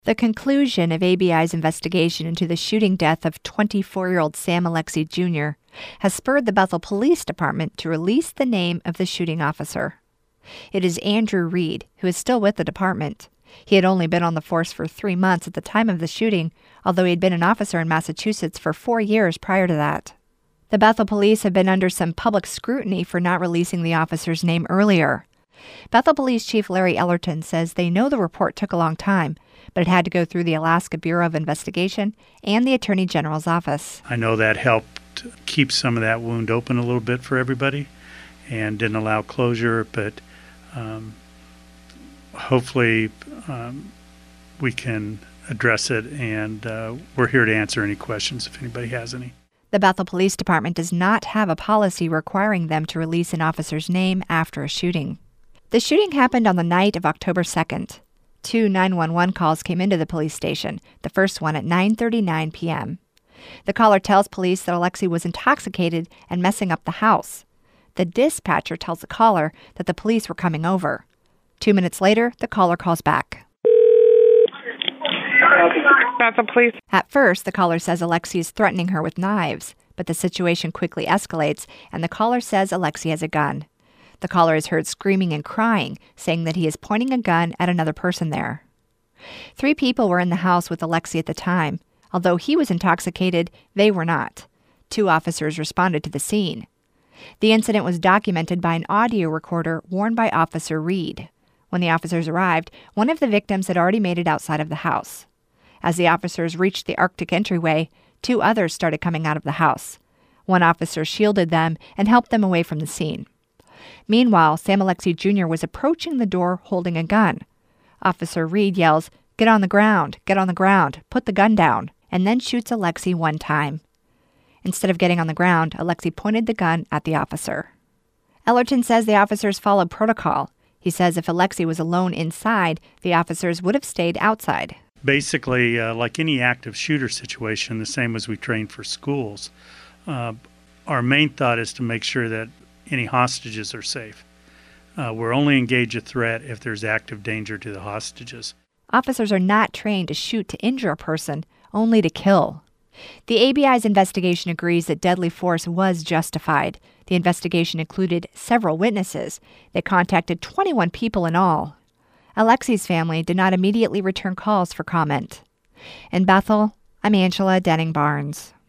The conclusion of ABI's investigation into the shooting death of 24-year-old Sam Alexie Jr. has spurred the Bethel Police Department to release the name of the shooting officer. It is Andrew Reed, who is still with the department. He had only been on the force for 3 months at the time of the shooting, although he had been an officer in Massachusetts for 4 years prior to that. The Bethel police have been under some public scrutiny for not releasing the officer's name earlier. Bethel Police Chief Larry Ellerton says they know the report took a long time, but it had to go through the Alaska Bureau of Investigation and the Attorney General's office. I know that helped keep some of that wound open a little bit for everybody and didn't allow closure, but hopefully we can address it, and we're here to answer any questions if anybody has any. The Bethel Police Department does not have a policy requiring them to release an officer's name after a shooting. The shooting happened on the night of October 2nd. 2 911 calls came into the police station, the first one at 9:39 p.m. The caller tells police that Alexie was intoxicated and messing up the house. The dispatcher tells the caller that the police were coming over. 2 minutes later, the caller calls back. Bethel Police. At first, the caller says Alexie is threatening her with knives, but the situation quickly escalates, and the caller says Alexie has a gun. The caller is heard screaming and crying, saying that he is pointing a gun at another person there. 3 people were in the house with Alexie at the time. Although he was intoxicated, they were not. 2 officers responded to the scene. The incident was documented by an audio recorder worn by Officer Reed. When the officers arrived, one of the victims had already made it outside of the house. As the officers reached the Arctic entryway, 2 others started coming out of the house. One officer shielded them and helped them away from the scene. Meanwhile, Sam Alexie Jr. was approaching the door holding a gun. Officer Reed yells, "Get on the ground, put the gun down," and then shoots Alexie 1 time. Instead of getting on the ground, Alexie pointed the gun at the officer. Ellerton says the officers followed protocol. He says if Alexie was alone inside, the officers would have stayed outside. Basically, like any active shooter situation, the same as we train for schools, our main thought is to make sure that any hostages are safe. We're only engage a threat if there's active danger to the hostages. Officers are not trained to shoot to injure a person, only to kill. The ABI's investigation agrees that deadly force was justified. The investigation included several witnesses. They contacted 21 people in all. Alexie's family did not immediately return calls for comment. In Bethel, I'm Angela Denning Barnes.